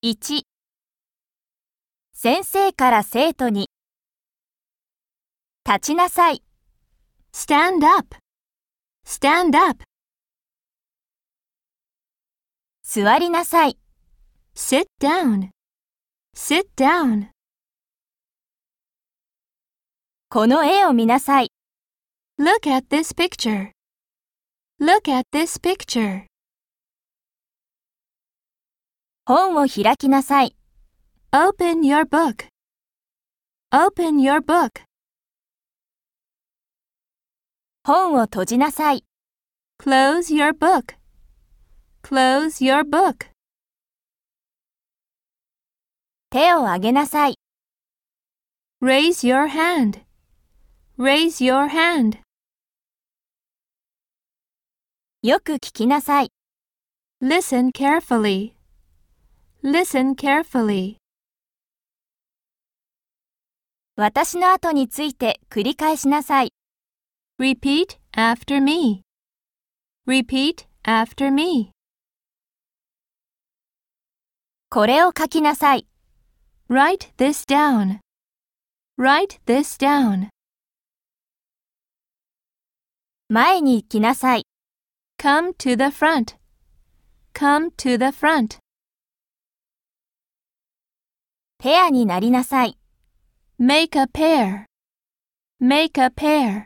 1、先生から生徒に。立ちなさい。 Stand up. Stand up. 座りなさい。 Sit down. Sit down. この絵を見なさい。 Look at this picture. Look at this picture. 本を開きなさい。 Open your book. Open your book. 本を閉じなさい。 Close your book. Close your book. 手を挙げなさい。 Raise your hand. Raise your hand. よく聞きなさい。 Listen carefully. Listen carefully. 私の後について繰り返しなさい。 Repeat after me. Repeat after me. これを書きなさい。 Write this down. Write this down. 前に行きなさい。 Come to the front. Come to the front. ペアになりなさい。 Make a pair. Make a pair.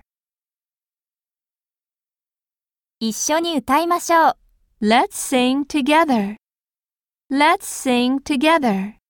一緒に歌いましょう。 Let's sing together. Let's sing together.